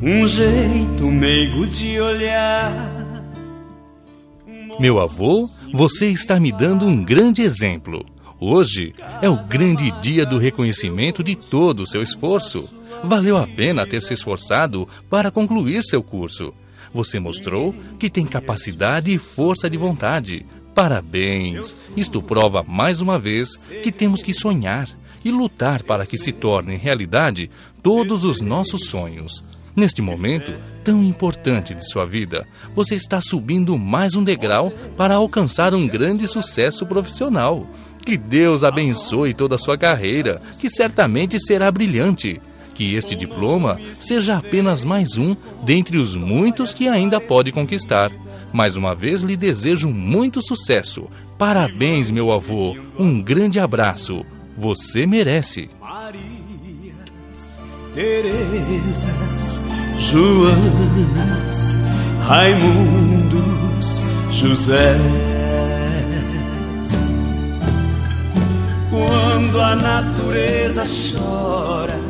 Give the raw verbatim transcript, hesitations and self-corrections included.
um jeito meigo de olhar. Meu avô, você está me dando um grande exemplo. Hoje é o grande dia do reconhecimento de todo o seu esforço. Valeu a pena ter se esforçado para concluir seu curso. Você mostrou que tem capacidade e força de vontade. Parabéns! Isto prova mais uma vez que temos que sonhar e lutar para que se tornem realidade todos os nossos sonhos. Neste momento tão importante de sua vida, você está subindo mais um degrau para alcançar um grande sucesso profissional. Que Deus abençoe toda a sua carreira, que certamente será brilhante. Que este diploma seja apenas mais um dentre os muitos que ainda pode conquistar. Mais uma vez lhe desejo muito sucesso. Parabéns, meu avô. Um grande abraço. Você merece. Marias, Terezas, Joanas, Raimundos, Josés. Quando a natureza chora